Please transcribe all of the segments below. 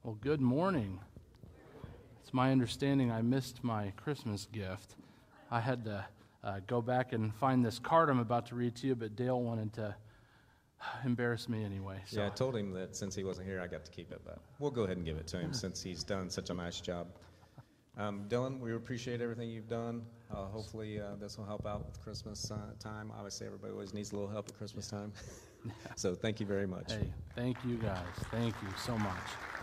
Well, good morning. It's my understanding I missed my Christmas gift. I had to go back and find this card I'm about to read to you, but Dale wanted to embarrass me anyway. So. Yeah, I told him that since he wasn't here, I got to keep it, but we'll go ahead and give it to him since he's done such a nice job. Dylan, we appreciate everything you've done. Hopefully this will help out with Christmas time. Obviously, everybody always needs a little help at Christmas time. So thank you very much. Hey, thank you guys. Thank you so much.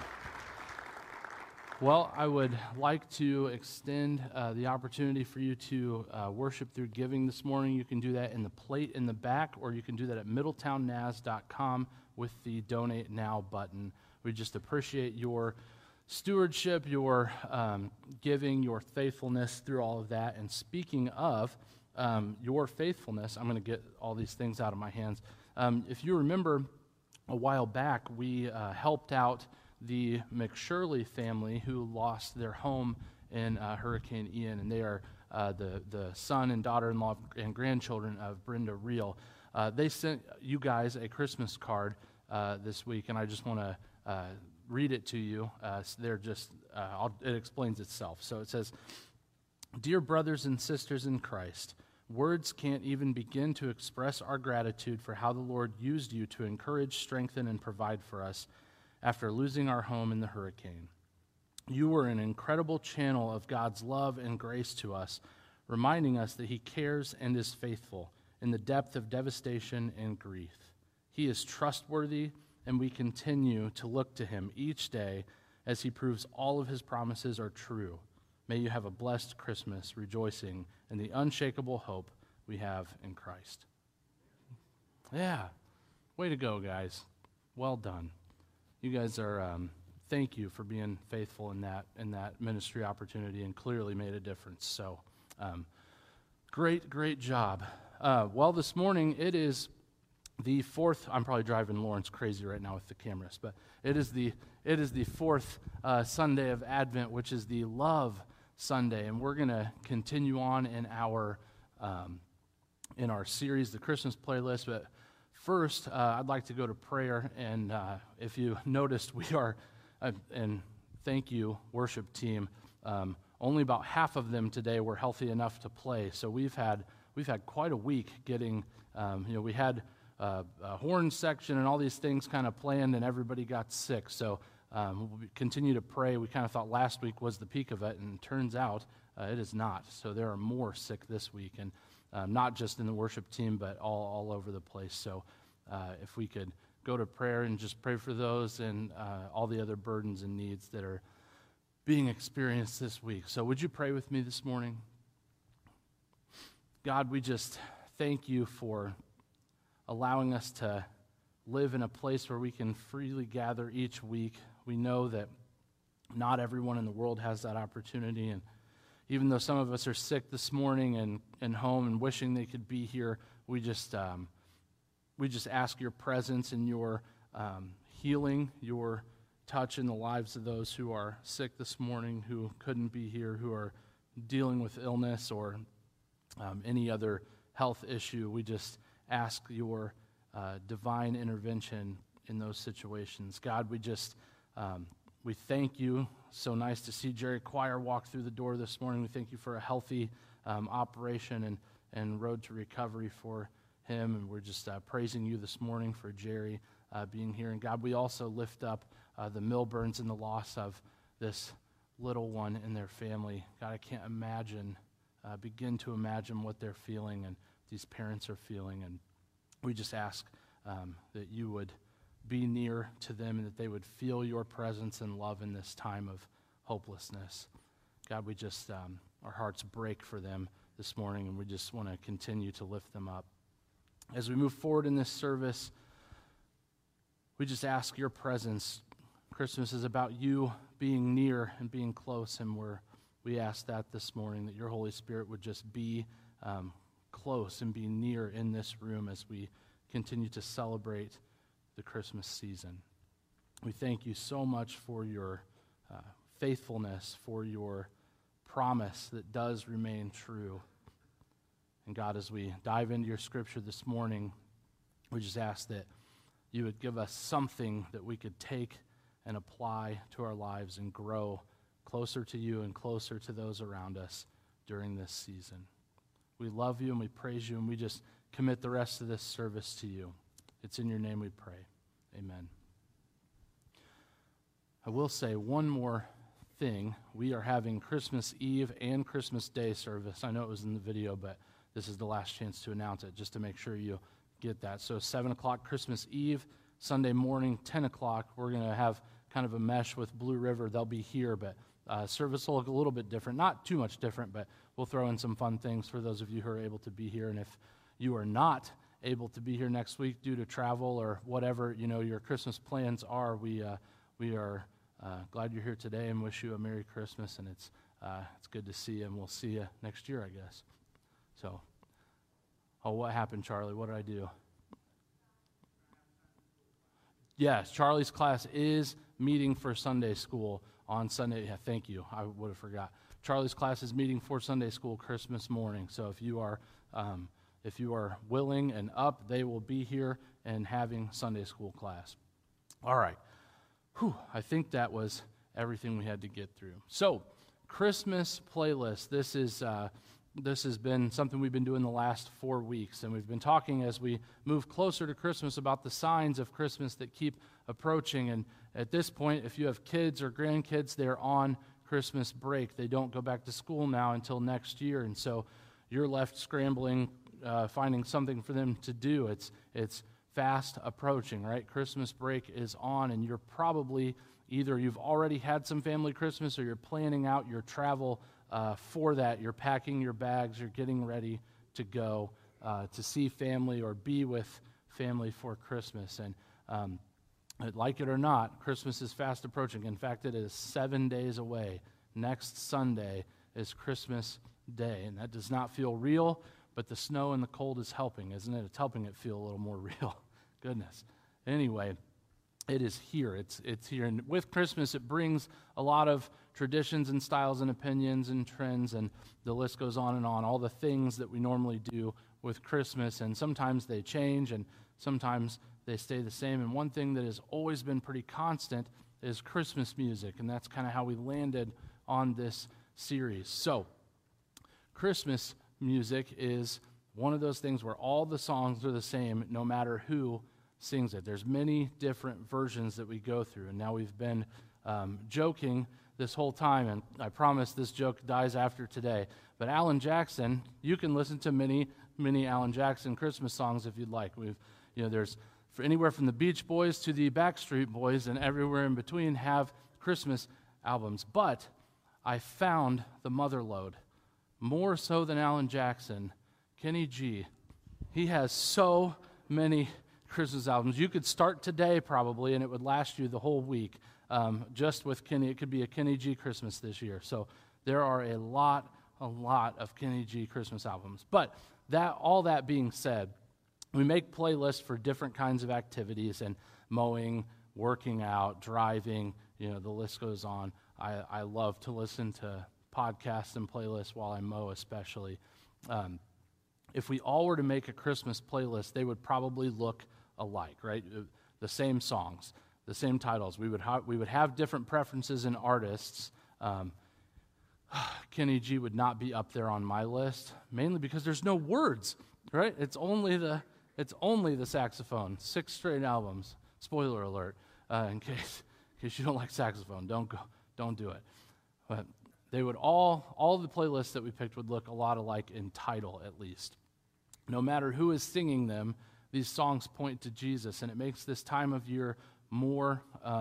Well, I would like to extend the opportunity for you to worship through giving this morning. You can do that in the plate in the back, or you can do that at middletownnaz.com with the Donate Now button. We just appreciate your stewardship, your giving, your faithfulness through all of that. And speaking of your faithfulness, I'm going to get all these things out of my hands. If you remember, a while back, we helped out the McShirley family who lost their home in Hurricane Ian, and they are the son and daughter-in-law and grandchildren of Brenda Reel. They sent you guys a Christmas card this week, and I just want to read it to you. It explains itself. So it says, "Dear brothers and sisters in Christ, words can't even begin to express our gratitude for how the Lord used you to encourage, strengthen, and provide for us after losing our home in the hurricane. You were an incredible channel of God's love and grace to us, reminding us that He cares and is faithful in the depth of devastation and grief. He is trustworthy, and we continue to look to Him each day as He proves all of His promises are true. May you have a blessed Christmas, rejoicing in the unshakable hope we have in Christ." Yeah, way to go, guys. Well done. You guys are, thank you for being faithful in that ministry opportunity and clearly made a difference. So, great job. Well, this morning it is the fourth. I'm probably driving Lawrence crazy right now with the cameras, but it is the fourth Sunday of Advent, which is the Love Sunday, and we're gonna continue on in our series, the Christmas playlist, but. First, I'd like to go to prayer, and if you noticed, we are, and thank you, worship team, only about half of them today were healthy enough to play, so we've had quite a week getting, we had a horn section and all these things kind of planned, and everybody got sick, so we'll continue to pray. We kind of thought last week was the peak of it, and it turns out it is not, so there are more sick this week, and not just in the worship team, but all over the place. So if we could go to prayer and just pray for those and all the other burdens and needs that are being experienced this week. So would you pray with me this morning? God, we just thank you for allowing us to live in a place where we can freely gather each week. We know that not everyone in the world has that opportunity, and even though some of us are sick this morning and home and wishing they could be here, we just ask your presence and your healing, your touch in the lives of those who are sick this morning, who couldn't be here, who are dealing with illness or any other health issue. We just ask your divine intervention in those situations. God, we thank you. So nice to see Jerry Quire walk through the door this morning. We thank you for a healthy operation and road to recovery for him. And we're just praising you this morning for Jerry being here. And God, we also lift up the Milburns and the loss of this little one and their family. God, I can't begin to imagine what they're feeling and these parents are feeling. And we just ask that you would be near to them and that they would feel your presence and love in this time of hopelessness. God, we just, our hearts break for them this morning, and we just want to continue to lift them up. As we move forward in this service, we just ask your presence. Christmas is about you being near and being close, and we ask that this morning, that your Holy Spirit would just be close and be near in this room as we continue to celebrate the Christmas season. We thank you so much for your faithfulness, for your promise that does remain true. And God, as we dive into your scripture this morning, we just ask that you would give us something that we could take and apply to our lives and grow closer to you and closer to those around us during this season. We love you and we praise you, and we just commit the rest of this service to you. It's in your name we pray. Amen. I will say one more thing. We are having Christmas Eve and Christmas Day service. I know it was in the video, but this is the last chance to announce it, just to make sure you get that. So 7 o'clock Christmas Eve, Sunday morning, 10 o'clock, we're going to have kind of a mesh with Blue River. They'll be here, but service will look a little bit different. Not too much different, but we'll throw in some fun things for those of you who are able to be here. And if you are not able to be here next week due to travel or whatever, your Christmas plans are, we are glad you're here today and wish you a Merry Christmas. And it's good to see you, and we'll see you next year, I guess. So, what happened, Charlie? What did I do? Yes, Charlie's class is meeting for Sunday school on Sunday. Yeah, thank you. I would have forgot. Charlie's class is meeting for Sunday school Christmas morning. So if you are willing and up, they will be here and having Sunday school class. All right. I think that was everything we had to get through. So, Christmas playlist. This has been something we've been doing the last 4 weeks, and we've been talking as we move closer to Christmas about the signs of Christmas that keep approaching. And at this point, if you have kids or grandkids, they're on Christmas break. They don't go back to school now until next year, and so you're left scrambling, finding something for them to do. It's fast approaching, right? Christmas break is on, and you're probably either you've already had some family Christmas or you're planning out your travel for that. You're packing your bags, you're getting ready to go to see family or be with family for Christmas. And like it or not, Christmas is fast approaching. In fact, it is 7 days away. Next Sunday is Christmas Day, and that does not feel real, but the snow and the cold is helping, isn't it? It's helping it feel a little more real. Goodness. Anyway, it is here. It's here. And with Christmas, it brings a lot of traditions and styles and opinions and trends, and the list goes on and on. All the things that we normally do with Christmas, and sometimes they change, and sometimes they stay the same. And one thing that has always been pretty constant is Christmas music, and that's kind of how we landed on this series. So, Christmas music is one of those things where all the songs are the same no matter who sings it. There's many different versions that we go through, and now we've been joking this whole time, and I promise this joke dies after today. But Alan Jackson, you can listen to many Alan Jackson Christmas songs if you'd like. There's anywhere from the Beach Boys to the Backstreet Boys, and everywhere in between have Christmas albums. But I found the motherlode. More so than Alan Jackson, Kenny G. He has so many Christmas albums. You could start today probably, and it would last you the whole week. Just with Kenny, it could be a Kenny G Christmas this year. So there are a lot of Kenny G Christmas albums. But all that being said, we make playlists for different kinds of activities, and mowing, working out, driving, the list goes on. I love to listen to podcasts and playlists while I mow especially. If we all were to make a Christmas playlist, they would probably look alike, right? The same songs, the same titles. We would have different preferences in artists. Kenny G would not be up there on my list, mainly because there's no words, right? It's only the saxophone. 6 straight albums. Spoiler alert, in case you don't like saxophone, don't do it. But they would all the playlists that we picked would look a lot alike in title, at least. No matter who is singing them, these songs point to Jesus, and it makes this time of year more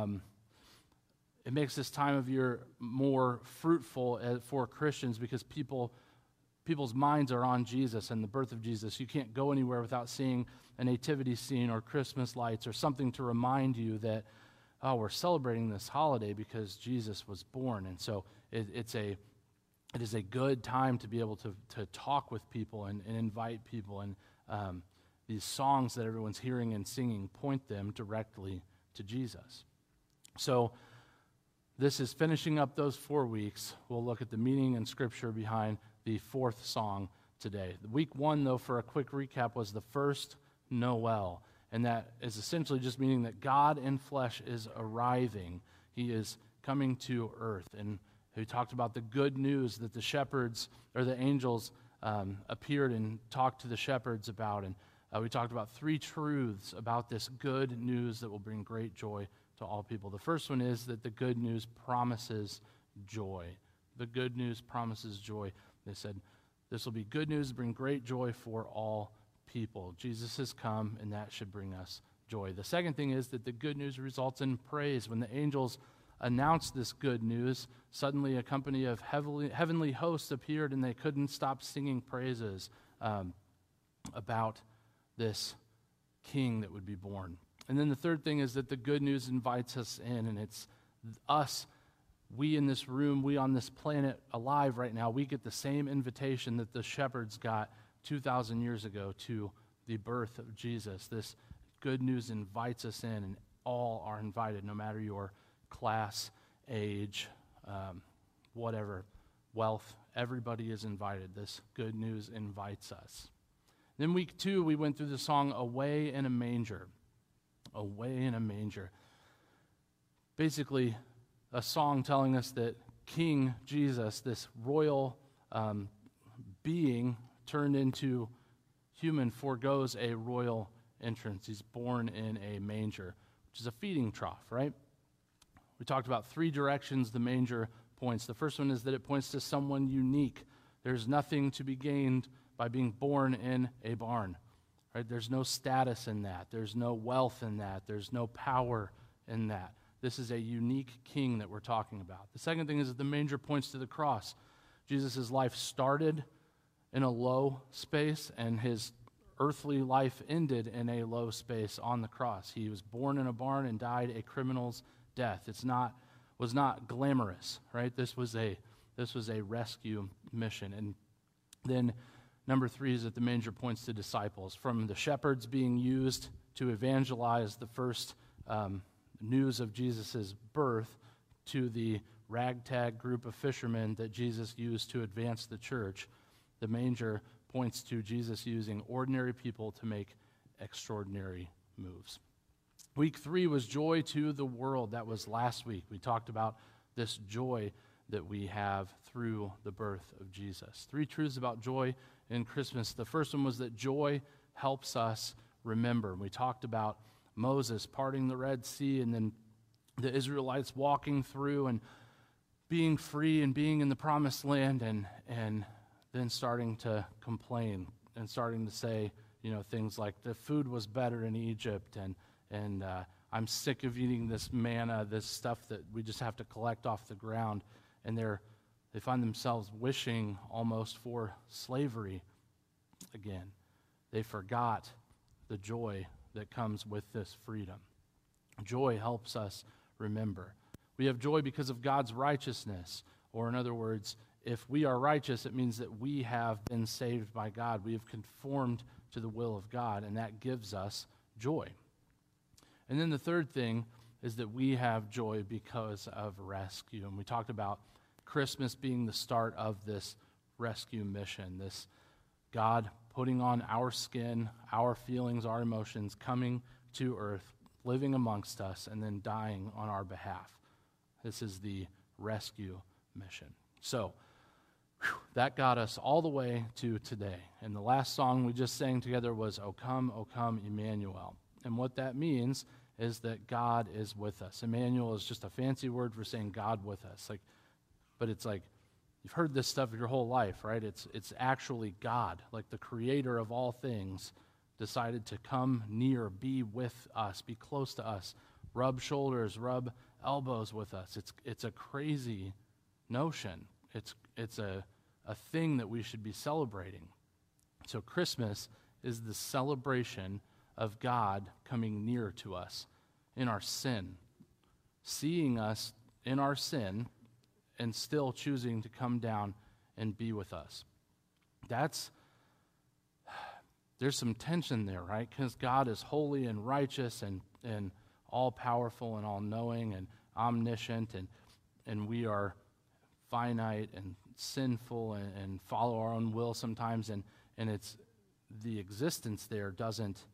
fruitful for Christians, because people's minds are on Jesus and the birth of Jesus. You can't go anywhere without seeing a nativity scene or Christmas lights or something to remind you that, we're celebrating this holiday because Jesus was born. And so it is a good time to be able to talk with people and invite people. And these songs that everyone's hearing and singing point them directly to Jesus. So this is finishing up those 4 weeks. We'll look at the meaning and scripture behind the 4th song today. Week 1, though, for a quick recap, was the first Noel. And that is essentially just meaning that God in flesh is arriving. He is coming to earth. And we talked about the good news that the shepherds or the angels appeared and talked to the shepherds about. And we talked about 3 truths about this good news that will bring great joy to all people. The first one is that the good news promises joy. The good news promises joy. They said, this will be good news, bring great joy for all people. Jesus has come, and that should bring us joy. The second thing is that the good news results in praise. When the angels announced this good news, suddenly a company of heavenly hosts appeared, and they couldn't stop singing praises about this king that would be born. And then the third thing is that the good news invites us in, and it's us, we in this room, we on this planet alive right now, we get the same invitation that the shepherds got 2,000 years ago to the birth of Jesus. This good news invites us in, and all are invited, no matter your class, age, whatever, wealth. Everybody is invited. This good news invites us. Then week 2, we went through the song Away in a Manger. Away in a Manger. Basically, a song telling us that King Jesus, this royal being turned into human, forgoes a royal entrance. He's born in a manger, which is a feeding trough, right? We talked about 3 directions the manger points. The first one is that it points to someone unique. There's nothing to be gained by being born in a barn, right? There's no status in that. There's no wealth in that. There's no power in that. This is a unique king that we're talking about. The second thing is that the manger points to the cross. Jesus' life started in a low space, and his earthly life ended in a low space on the cross. He was born in a barn and died a criminal's death. Was not glamorous, right? This was a rescue mission. And then number 3 is that the manger points to disciples. From the shepherds being used to evangelize the first news of Jesus' birth to the ragtag group of fishermen that Jesus used to advance the church, the manger points to Jesus using ordinary people to make extraordinary moves. Week 3 was joy to the world. That was last week. We talked about this joy that we have through the birth of Jesus. 3 truths about joy in Christmas. The first one was that joy helps us remember. We talked about Moses parting the Red Sea, and then the Israelites walking through and being free and being in the promised land, and then starting to complain and starting to say, things like the food was better in Egypt, and I'm sick of eating this manna, this stuff that we just have to collect off the ground. And they find themselves wishing almost for slavery again. They forgot the joy that comes with this freedom. Joy helps us remember. We have joy because of God's righteousness, or in other words, if we are righteous, it means that we have been saved by God. We have conformed to the will of God, and that gives us joy. And then the third thing is that we have joy because of rescue. And we talked about Christmas being the start of this rescue mission, this God putting on our skin, our feelings, our emotions, coming to earth, living amongst us, and then dying on our behalf. This is the rescue mission. So, that got us all the way to today. And the last song we just sang together was O Come, Emmanuel. And what that means is that God is with us. Emmanuel is just a fancy word for saying God with us. But it's like, you've heard this stuff your whole life, right? It's actually God, like the creator of all things, decided to come near, be with us, be close to us, rub shoulders, rub elbows with us. It's a crazy notion. It's a thing that we should be celebrating. So Christmas is the celebration of God coming near to us in our sin, seeing us in our sin, and still choosing to come down and be with us. There's some tension there, right? Because God is holy and righteous and all-powerful and all-knowing and omniscient, and we are finite and sinful and follow our own will sometimes, and it's the existence there doesn't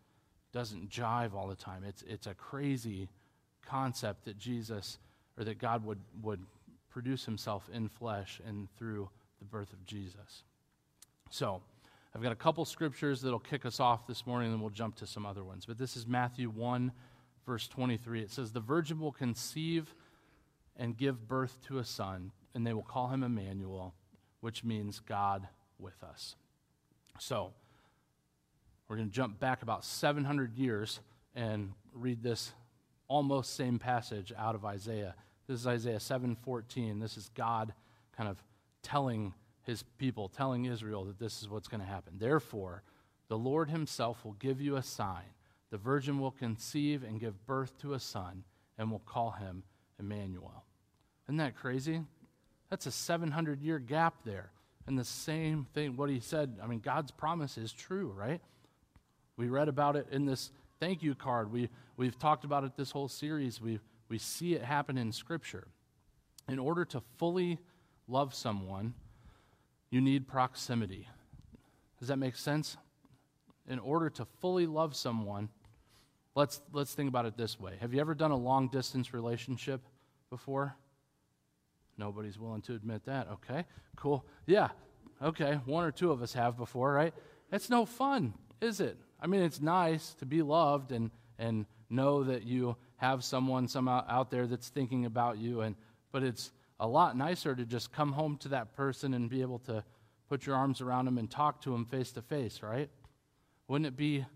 doesn't jive all the time. It's a crazy concept that Jesus, or that God would produce himself in flesh and through the birth of Jesus. So, I've got a couple scriptures that'll kick us off this morning, and then we'll jump to some other ones. But this is Matthew 1, verse 23. It says, "The virgin will conceive and give birth to a son, and they will call him Emmanuel," which means God with us. So, we're going to jump back about 700 years and read this almost same passage out of Isaiah. This is Isaiah 7:14. This is God kind of telling his people, telling Israel that this is what's going to happen. "Therefore, the Lord himself will give you a sign. The virgin will conceive and give birth to a son, and will call him Emmanuel." Isn't that crazy? That's a 700-year gap there. And the same thing, what he said, I mean, God's promise is true, right? We read about it in this thank you card. We've talked about it this whole series. We see it happen in Scripture. In order to fully love someone, you need proximity. Does that make sense? In order to fully love someone, let's think about it this way. Have you ever done a long-distance relationship before? Nobody's willing to admit that. Okay, cool. Yeah, okay, one or two of us have before, right? It's no fun, is it? I mean, it's nice to be loved and know that you have someone out there that's thinking about you, but it's a lot nicer to just come home to that person and be able to put your arms around them and talk to them face to face, right? Wouldn't it be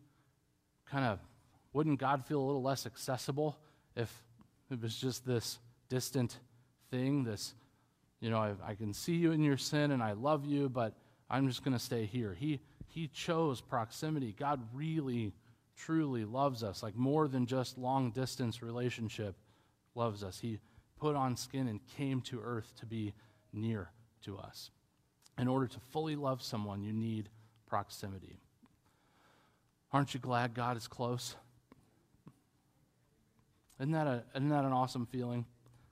wouldn't God feel a little less accessible if it was just this distant thing, this, I can see you in your sin and I love you, but I'm just going to stay here. He chose proximity. God really, truly loves us, like more than just long-distance relationship loves us. He put on skin and came to earth to be near to us. In order to fully love someone, you need proximity. Aren't you glad God is close? Isn't that an awesome feeling?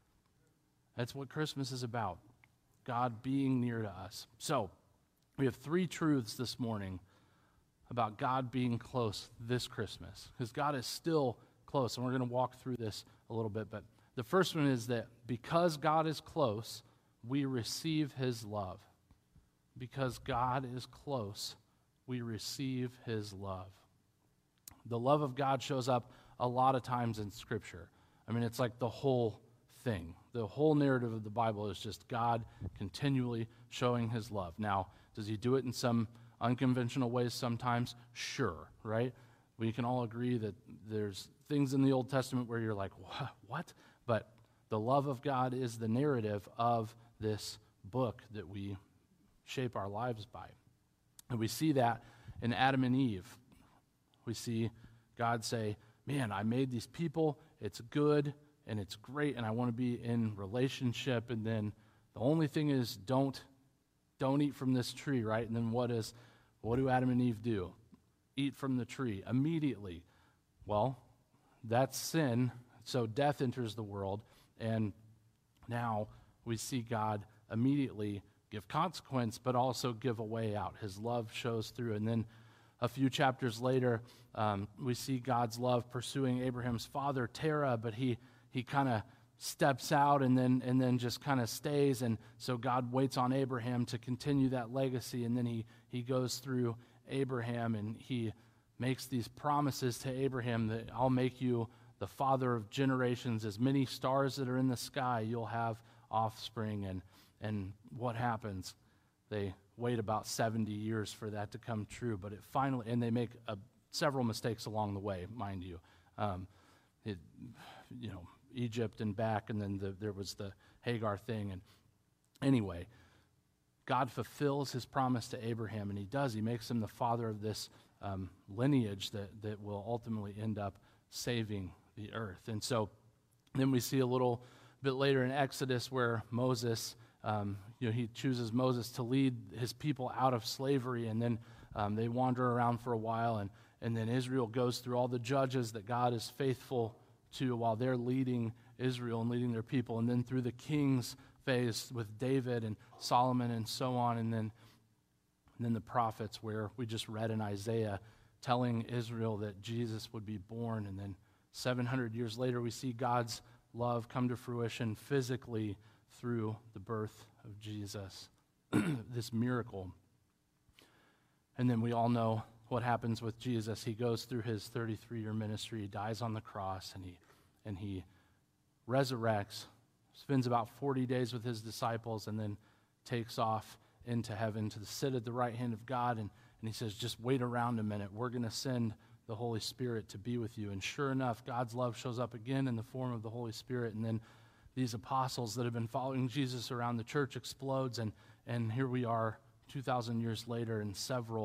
That's what Christmas is about, God being near to us. So, we have 3 truths this morning about God being close this Christmas, because God is still close, and we're going to walk through this a little bit. But the first one is that because God is close, we receive his love. Because God is close, we receive his love. The love of God shows up a lot of times in Scripture. I mean, it's like the whole thing. The whole narrative of the Bible is just God continually showing his love. Now, does he do it in some unconventional ways sometimes? Sure, right? We can all agree that there's things in the Old Testament where you're like, what? But the love of God is the narrative of this book that we shape our lives by. And we see that in Adam and Eve. We see God say, man, I made these people, it's good, and it's great, and I want to be in relationship, and then the only thing is don't eat from this tree, right? And then what do Adam and Eve do? Eat from the tree immediately. Well, that's sin, so death enters the world, and now we see God immediately give consequence, but also give a way out. His love shows through, and then a few chapters later, we see God's love pursuing Abraham's father, Terah, but he kind of steps out and then just kind of stays, and so God waits on Abraham to continue that legacy, and then he goes through Abraham, and he makes these promises to Abraham that I'll make you the father of generations, as many stars that are in the sky, you'll have offspring, and what happens? They wait about 70 years for that to come true, but it finally, and they make several mistakes along the way, mind you. Egypt and back, and then there was the Hagar thing. And anyway, God fulfills his promise to Abraham, and he does. He makes him the father of this lineage that will ultimately end up saving the earth. And so then we see a little bit later in Exodus where Moses, he chooses Moses to lead his people out of slavery, and then they wander around for a while, and then Israel goes through all the judges that God is faithful to while they're leading Israel and leading their people, and then through the kings phase with David and Solomon and so on, and then the prophets, where we just read in Isaiah, telling Israel that Jesus would be born. And then 700 years later, we see God's love come to fruition physically through the birth of Jesus, this miracle. And then we all know what happens with Jesus. He goes through his 33-year ministry, he dies on the cross, and he resurrects, spends about 40 days with his disciples, and then takes off into heaven to sit at the right hand of God. And he says, just wait around a minute. We're going to send the Holy Spirit to be with you. And sure enough, God's love shows up again in the form of the Holy Spirit. And then these apostles that have been following Jesus around the church explodes. And here we are 2,000 years later, and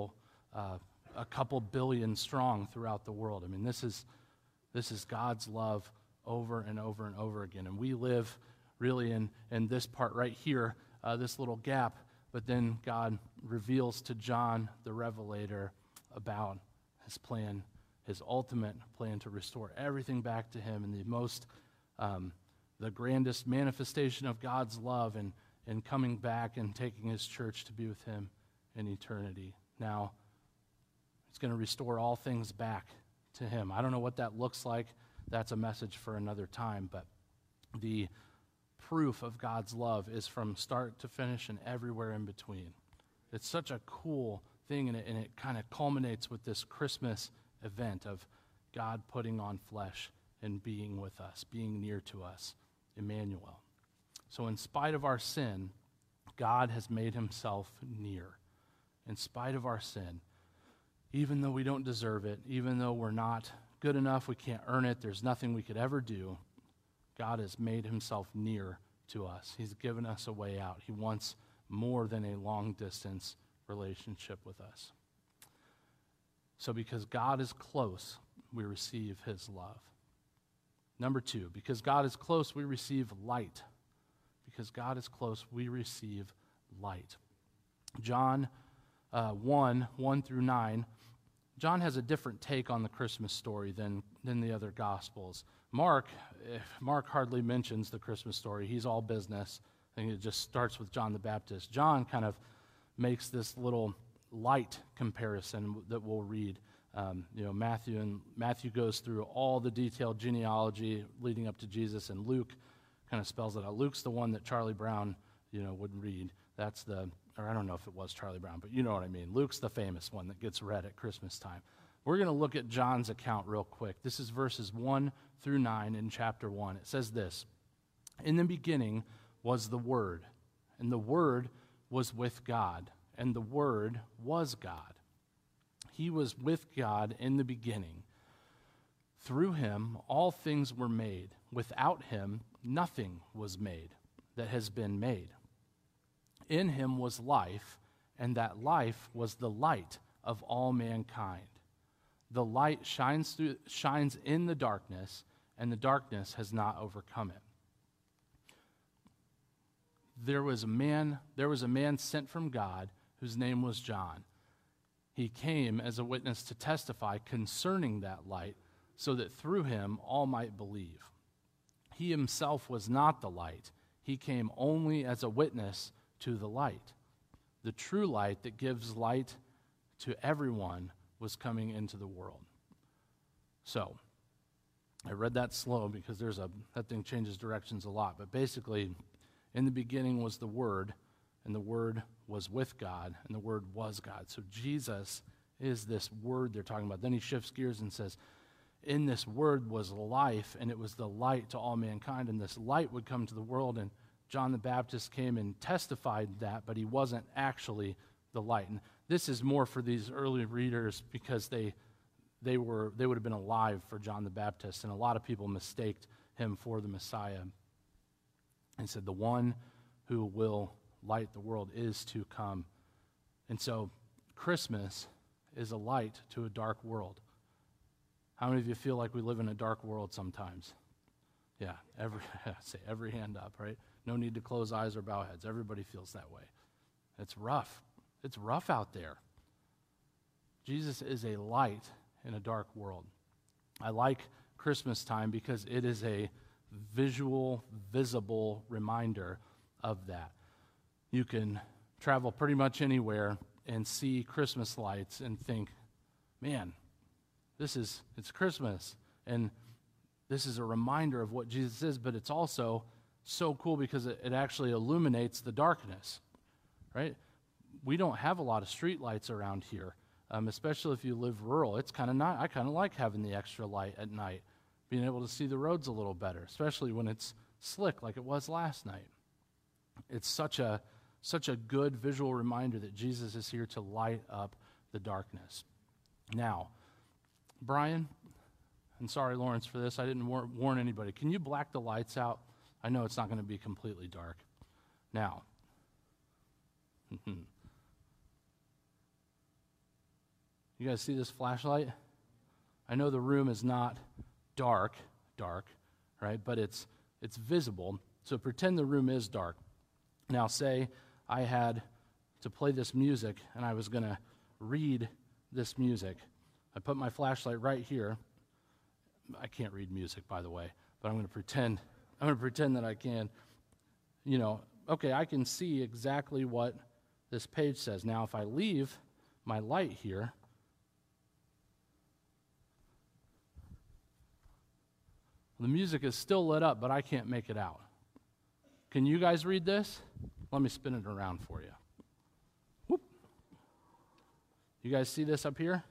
a couple billion strong throughout the world. I mean, this is God's love over and over and over again. And we live really in this part right here, this little gap. But then God reveals to John the Revelator about his plan, his ultimate plan to restore everything back to him, and the grandest manifestation of God's love, and coming back and taking his church to be with him in eternity. Now, it's going to restore all things back to him. I don't know what that looks like. That's a message for another time, but the proof of God's love is from start to finish and everywhere in between. It's such a cool thing, and it kind of culminates with this Christmas event of God putting on flesh and being with us, being near to us, Emmanuel. So in spite of our sin, God has made himself near. In spite of our sin, even though we don't deserve it, even though we're not good enough, we can't earn it, there's nothing we could ever do, God has made himself near to us. He's given us a way out. He wants more than a long-distance relationship with us. So because God is close, we receive his love. Number 2, because God is close, we receive light. Because God is close, we receive light. John 1 through 9, John has a different take on the Christmas story than the other Gospels. Mark hardly mentions the Christmas story. He's all business. I think it just starts with John the Baptist. John kind of makes this little light comparison that we'll read. Matthew goes through all the detailed genealogy leading up to Jesus, and Luke kind of spells it out. Luke's the one that Charlie Brown, would read. Or I don't know if it was Charlie Brown, but you know what I mean. Luke's the famous one that gets read at Christmas time. We're going to look at John's account real quick. This is verses 1 through 9 in chapter 1. It says this: "In the beginning was the Word, and the Word was with God, and the Word was God. He was with God in the beginning. Through him all things were made. Without him nothing was made that has been made. In him was life, and that life was the light of all mankind. The light shines in the darkness, and the darkness has not overcome it. There was a man sent from God whose name was John. He came as a witness to testify concerning that light, so that through him all might believe. He himself was not the light. He came only as a witness to the light. The true light that gives light to everyone was coming into the world." So, I read that slow because that thing changes directions a lot. But basically, in the beginning was the Word, and the Word was with God, and the Word was God. So Jesus is this Word they're talking about. Then he shifts gears and says, in this Word was life, and it was the light to all mankind, and this light would come to the world, and John the Baptist came and testified that, but he wasn't actually the light. And this is more for these early readers because they would have been alive for John the Baptist, and a lot of people mistaked him for the Messiah. And said, the one who will light the world is to come. And so Christmas is a light to a dark world. How many of you feel like we live in a dark world sometimes? Yeah, every hand up, right? No need to close eyes or bow heads. Everybody feels that way. It's rough. It's rough out there. Jesus is a light in a dark world. I like Christmas time because it is a visual, visible reminder of that. You can travel pretty much anywhere and see Christmas lights and think, man, It's Christmas, and this is a reminder of what Jesus is, but it's also so cool because it actually illuminates the darkness, right? We don't have a lot of street lights around here, especially if you live rural. It's kind of not. I kind of like having the extra light at night, being able to see the roads a little better, especially when it's slick like it was last night. It's such a good visual reminder that Jesus is here to light up the darkness. Now, Brian, and sorry, Lawrence, for this. I didn't warn anybody. Can you black the lights out? I know it's not going to be completely dark. Now, you guys see this flashlight? I know the room is not dark, right? But it's visible. So pretend the room is dark. Now, say I had to play this music and I was going to read this music. I put my flashlight right here. I can't read music, by the way, but I'm going to pretend that I can. Okay, I can see exactly what this page says. Now, if I leave my light here, the music is still lit up, but I can't make it out. Can you guys read this? Let me spin it around for you. Whoop. You guys see this up here?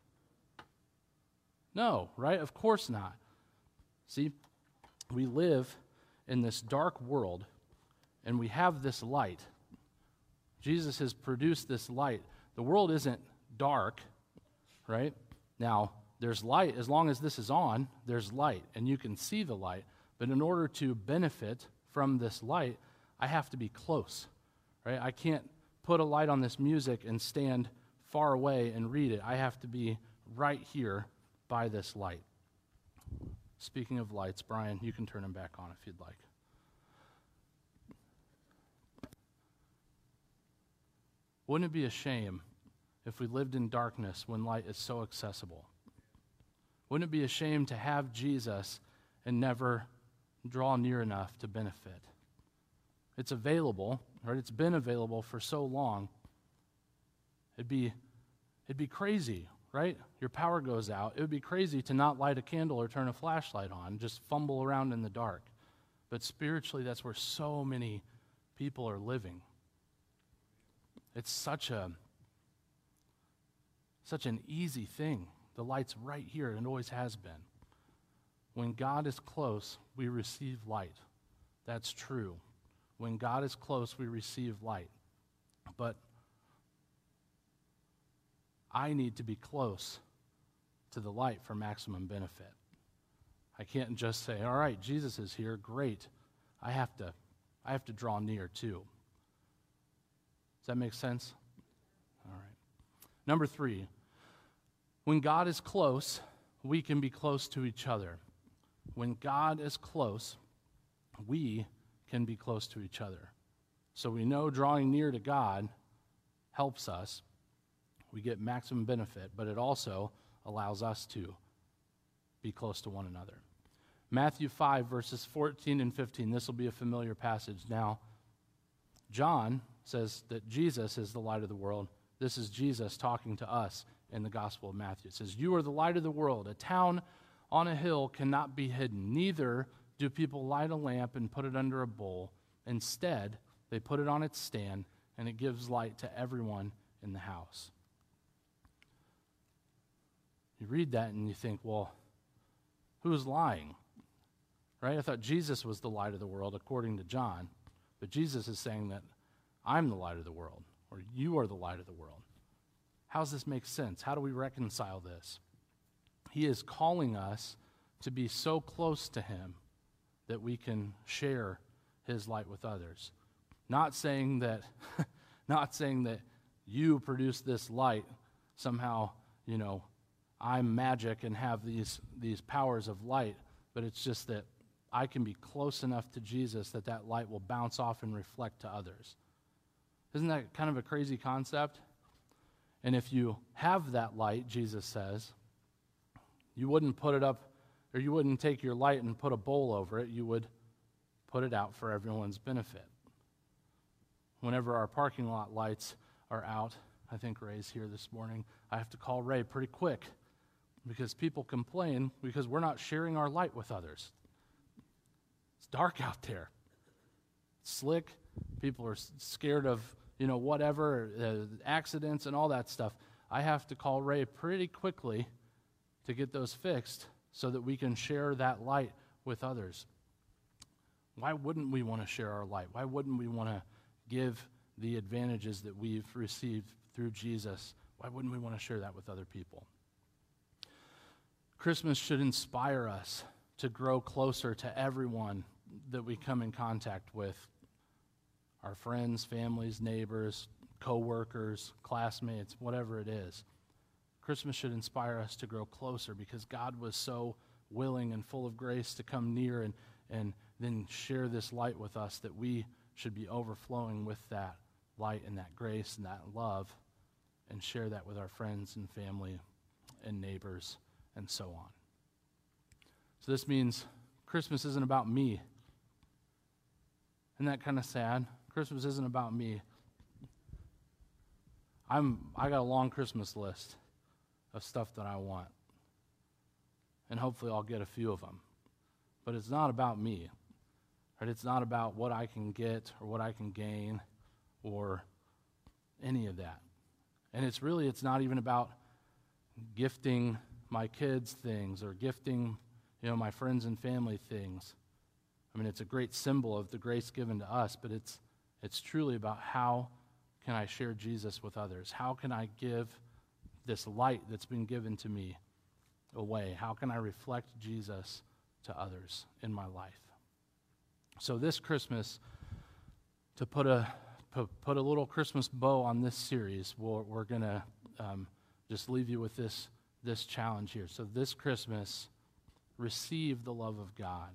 No, right? Of course not. See, we live in this dark world, and we have this light. Jesus has produced this light. The world isn't dark, right? Now, there's light. As long as this is on, there's light, and you can see the light. But in order to benefit from this light, I have to be close, right? I can't put a light on this music and stand far away and read it. I have to be right here by this light. Speaking of lights, Brian, you can turn them back on if you'd like. Wouldn't it be a shame if we lived in darkness when light is so accessible? Wouldn't it be a shame to have Jesus and never draw near enough to benefit? It's available, right? It's been available for so long. It'd be crazy, right? Your power goes out. It would be crazy to not light a candle or turn a flashlight on, just fumble around in the dark. But spiritually, that's where so many people are living. It's such an easy thing. The light's right here, and it always has been. When God is close, we receive light. That's true. When God is close, we receive light. But I need to be close to the light for maximum benefit. I can't just say, all right, Jesus is here, great. I have to draw near too. Does that make sense? All right. Number 3, when God is close, we can be close to each other. When God is close, we can be close to each other. So we know drawing near to God helps us. We get maximum benefit, but it also allows us to be close to one another. Matthew 5, verses 14 and 15. This will be a familiar passage. Now, John says that Jesus is the light of the world. This is Jesus talking to us in the Gospel of Matthew. It says, "You are the light of the world. A town on a hill cannot be hidden. Neither do people light a lamp and put it under a bowl. Instead, they put it on its stand, and it gives light to everyone in the house." You read that and you think, well, who's lying? Right? I thought Jesus was the light of the world according to John, but Jesus is saying that I'm the light of the world, or you are the light of the world. How does this make sense? How do we reconcile this? He is calling us to be so close to him that we can share his light with others. Not saying that you produce this light somehow, I'm magic and have these powers of light, but it's just that I can be close enough to Jesus that light will bounce off and reflect to others. Isn't that kind of a crazy concept? And if you have that light, Jesus says, you wouldn't put it up, or you wouldn't take your light and put a bowl over it. You would put it out for everyone's benefit. Whenever our parking lot lights are out, I think Ray's here this morning, I have to call Ray pretty quick. because people complain because we're not sharing our light with others. It's dark out there. It's slick. People are scared of, whatever, accidents and all that stuff. I have to call Ray pretty quickly to get those fixed so that we can share that light with others. Why wouldn't we want to share our light? Why wouldn't we want to give the advantages that we've received through Jesus? Why wouldn't we want to share that with other people? Christmas should inspire us to grow closer to everyone that we come in contact with. Our friends, families, neighbors, co-workers, classmates, whatever it is. Christmas should inspire us to grow closer because God was so willing and full of grace to come near and then share this light with us that we should be overflowing with that light and that grace and that love and share that with our friends and family and neighbors and so on. So this means Christmas isn't about me. Isn't that kind of sad? Christmas isn't about me. I got a long Christmas list of stuff that I want. And hopefully I'll get a few of them. But it's not about me. Right? It's not about what I can get or what I can gain or any of that. And it's not even about gifting my kids things or gifting, my friends and family things. I mean, it's a great symbol of the grace given to us, but it's truly about how can I share Jesus with others? How can I give this light that's been given to me away? How can I reflect Jesus to others in my life? So this Christmas, to put a little Christmas bow on this series, we're going to just leave you with this challenge here. So this Christmas, receive the love of God.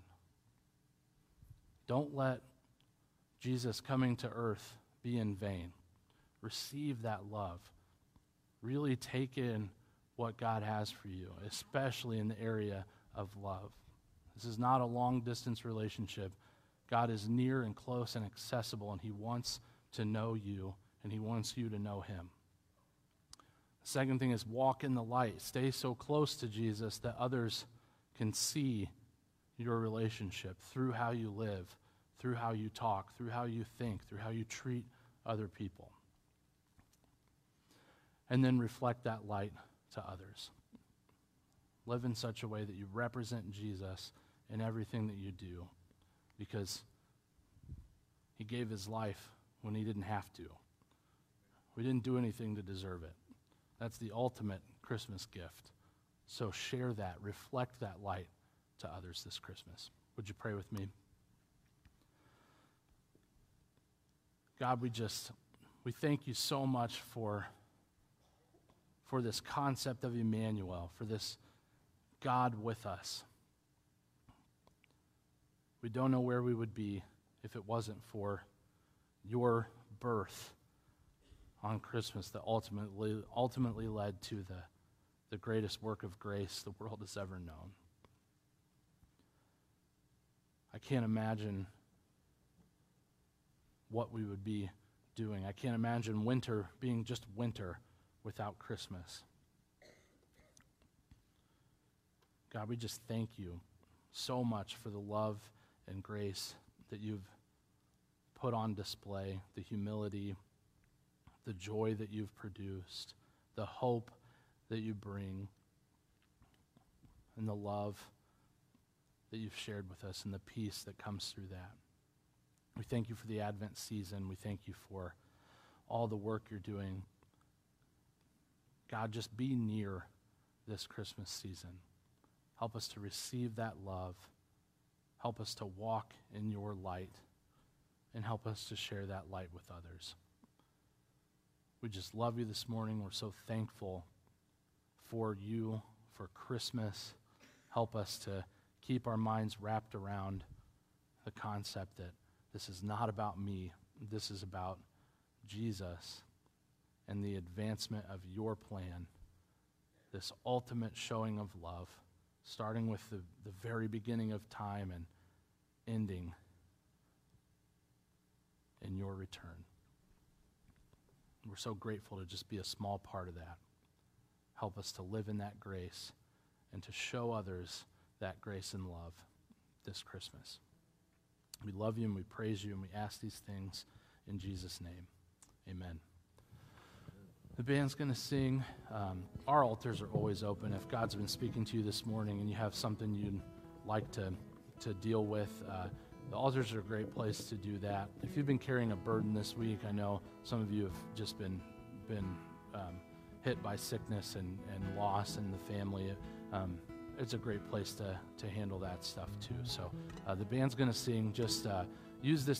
Don't let Jesus coming to earth be in vain. Receive that love. Really take in what God has for you, especially in the area of love. This is not a long-distance relationship. God is near and close and accessible, and he wants to know you, and he wants you to know him. The second thing is walk in the light. Stay so close to Jesus that others can see your relationship through how you live, through how you talk, through how you think, through how you treat other people. And then reflect that light to others. Live in such a way that you represent Jesus in everything that you do, because he gave his life when he didn't have to. We didn't do anything to deserve it. That's the ultimate Christmas gift. So share that, reflect that light to others this Christmas. Would you pray with me? God, we thank you so much for this concept of Emmanuel, for this God with us. We don't know where we would be if it wasn't for your birth on Christmas that ultimately led to the greatest work of grace the world has ever known. I can't imagine what we would be doing. I can't imagine winter being just winter without Christmas. God, we just thank you so much for the love and grace that you've put on display, the humility, the joy that you've produced, the hope that you bring, and the love that you've shared with us, and the peace that comes through that. We thank you for the Advent season. We thank you for all the work you're doing. God, just be near this Christmas season. Help us to receive that love. Help us to walk in your light, and help us to share that light with others. We just love you this morning. We're so thankful for you, for Christmas. Help us to keep our minds wrapped around the concept that this is not about me. This is about Jesus and the advancement of your plan, this ultimate showing of love, starting with the very beginning of time and ending in your return. We're so grateful to just be a small part of that. Help us to live in that grace and to show others that grace and love this Christmas. We love you and we praise you and we ask these things in Jesus' name. Amen. The band's going to sing. Our altars are always open. If God's been speaking to you this morning and you have something you'd like to deal with, the altars are a great place to do that. If you've been carrying a burden this week, I know some of you have just been hit by sickness and loss in the family. It's a great place to handle that stuff too. So the band's going to sing. Just use this